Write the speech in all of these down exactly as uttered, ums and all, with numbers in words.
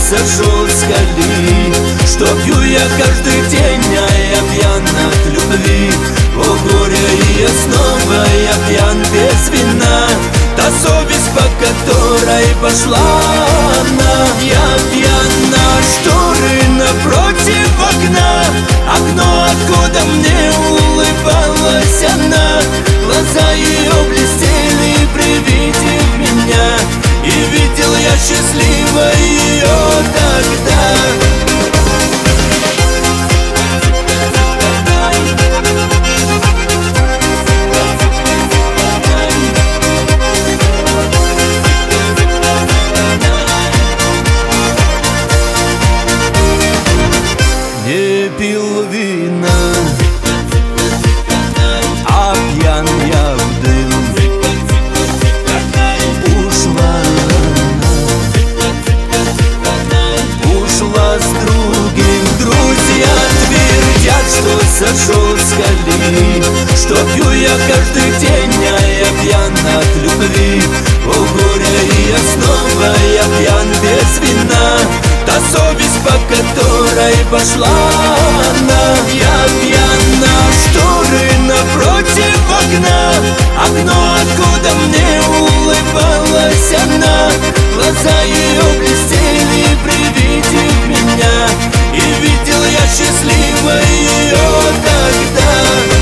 сошел с колеи. Что пью я каждый день, а я пьян от любви. О горе, и я снова, я пьян без вина. Та совесть, по которой пошла она. Я пьян на шторы напротив окна. Окно, откуда мне улыбалась она. Глаза ее блестели при виде меня. И видел я счастливо ее тогда. Не пил вина, а пьян я в дым. Ушла она, ушла с другим. Друзья твердят, что сошел с колеи. Что пью я каждый день, а я пьян от любви. О горе, и я снова, я пьян без вина. Та совесть, по которой пошла она. Я пьян на шторы напротив окна. Окно, откуда мне улыбалась она. Глаза ее блестели при виде меня. И видел я счастливо ее тогда.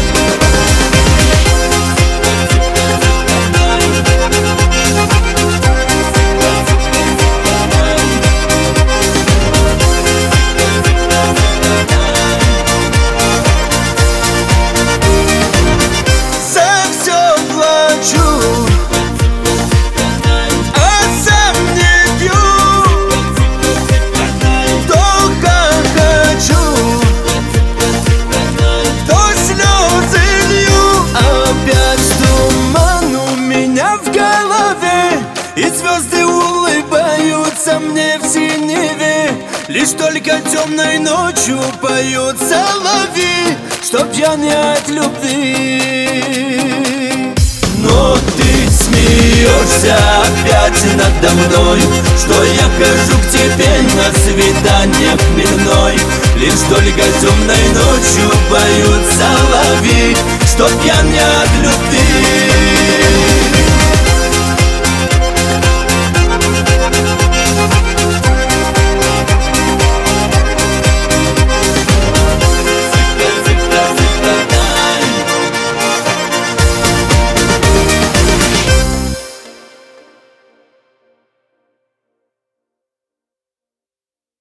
И звезды улыбаются мне в синеве. Лишь только темной ночью поют соловьи, что пьян я от любви. Но ты смеешься опять надо мной, что я хожу к тебе на свидание хмельной. Лишь только темной ночью поют соловьи, что пьян